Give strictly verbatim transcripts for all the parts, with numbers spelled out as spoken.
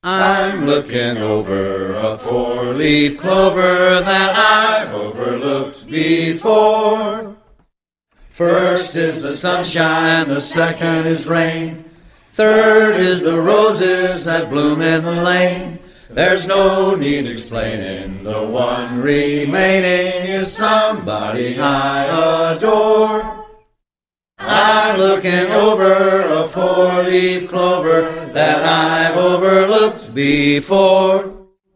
I'm looking over a four-leaf clover that I've overlooked before. First is the sunshine, the second is rain. Third is the roses that bloom in the lane. There's no need explaining, the one remaining is somebody I adore. I'm looking over a four-leaf clover that I've overlooked before.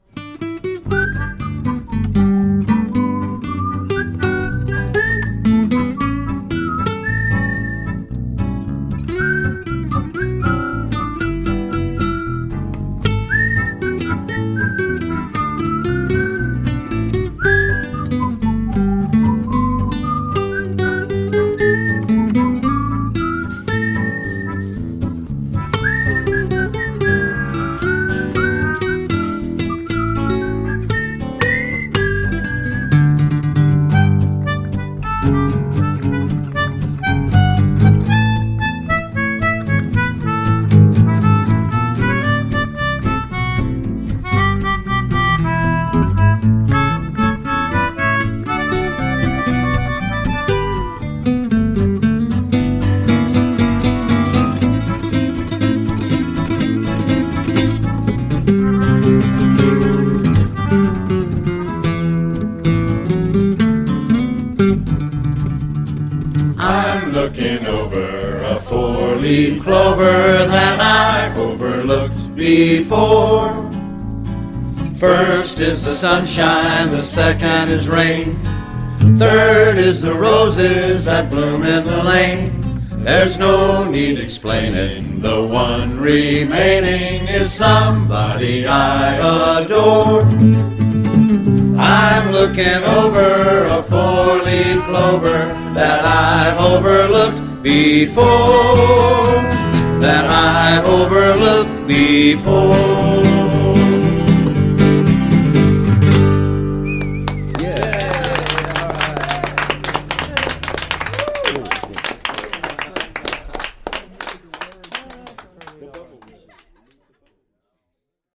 I'm looking over a four-leaf clover that I've overlooked before. First is the sunshine, the second is rain. Third is the roses that bloom in the lane. There's no need explaining, the one remaining is somebody I adore. I'm looking over a four-leaf clover that I've overlooked before, that I've overlooked before.